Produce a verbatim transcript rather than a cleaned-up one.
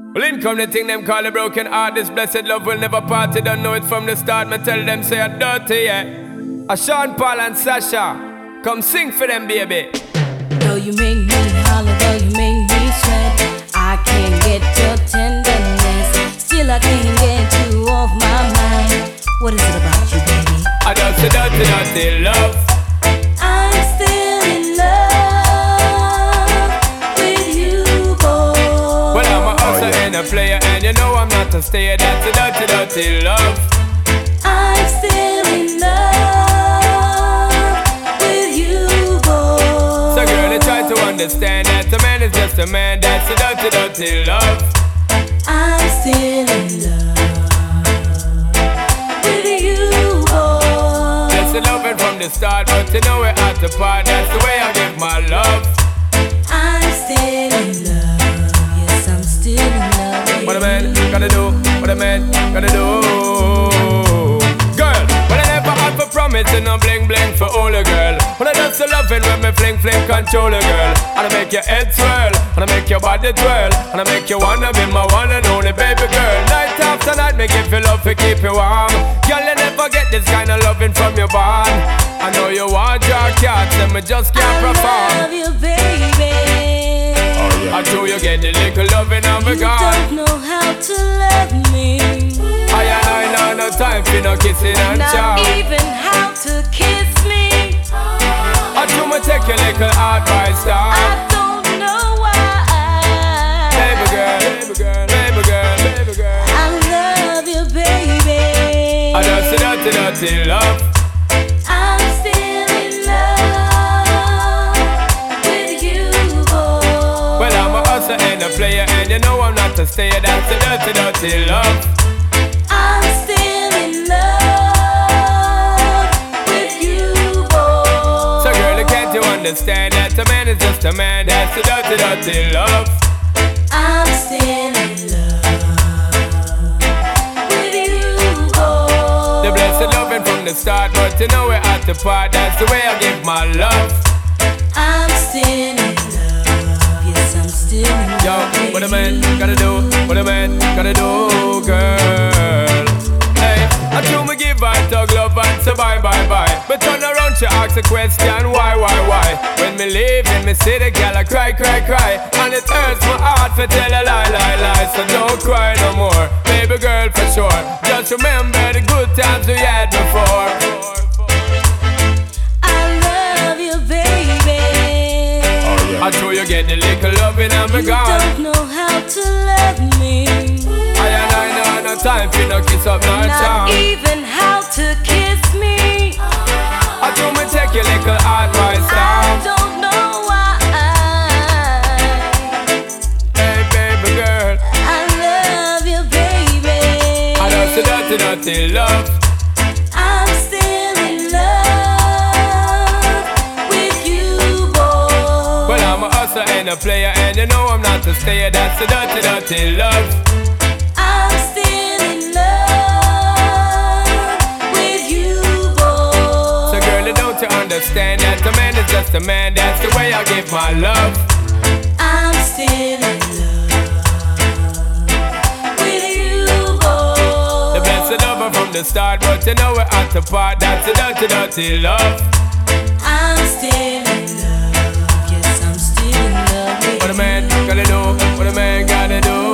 Well, in come the thing them call a broken heart. This blessed love will never part. You don't know it from the start. Me tell them say I'm dirty, yeah. A Sean Paul and Sasha, come sing for them, baby. Though you make me holler, though you make me sweat, I can't get your tenderness. Still I can't get you off my mind. What is it about you, baby? I just a dirty, dirty love. I'm still in love with you, boy. Well, I'm a hustler and a player, and you know I'm not a stayer. That's a dirty, dirty love. I'm still in love with you, boy. So girl, I try to understand that a man is just a man. That's a dirty, dirty love. I'm still in love with you, boy. That's the loving from the start, but you know we're at the part. That's the way I give my love. I'm still in love. Yes, I'm still in love. What a man gotta do, what a man gotta do. Girl, well I never had for promise and no bling bling for all a girl. When I just loving when me fling fling control a girl. And I make your head swirl, and I make your body twirl, and I make you wanna be my one and only baby girl. Night after night make you feel love to keep you warm. Girl, you never get this kind of loving from your bond. I know you want your cats and me just can't perform. I love you, baby. I know you get the little loving of a You God. don't know how to love me. I ain't know no time for no kissing and Not chow. even how to kiss me. I do me take your little advice down. I don't know why. Baby girl, baby girl, baby girl, baby girl. I love you, baby. I just a dirty, dirty love. I'm still in love with you, boy. Well, I'm a hustler and a player, and you know I'm not a stayer. That's a dirty, dirty love. I'm still in love with you, boy. So girl, can't you understand that a man is just a man? That's a dirty, dirty love. I'm still in love with you, boy. The blessed loving from the start, but you know we're at the part. That's the way I give my love. I'm still in love. Yes, I'm still in love. Yo, what a man gotta do, what a man gotta do, girl. Hey, I do me give her tug love and say bye, bye, bye. But turn around, she ask a question, why, why, why? When me leave in me city, girl, I cry, cry, cry. And it hurts my heart to tell a lie, lie, lie. So don't cry no more, baby girl, for sure. Just remember the good times we had before. I love you, baby. I know you get the little loving and me You gone. don't know how to love me. I and I know no time for no kiss up, no Not charm. even how to kiss me. I do me take your little advice I down. don't know why. Hey baby girl, I love you, baby. I know so dirty, dirty love. I'm still in love with you, boy. Well I'm a hustler and a player, and you know I'm not a stayer. That's the dirty, dirty love. I'm still in love with you, boy. So girl, don't you understand that a man is just a man? That's the way I give my love. I'm still in love with you, boy. The blessed lover from the start, but you know we're at the part. That's the dirty, dirty love. I'm still in love. Yes, I'm still in love with What a man gotta do, what a man gotta do.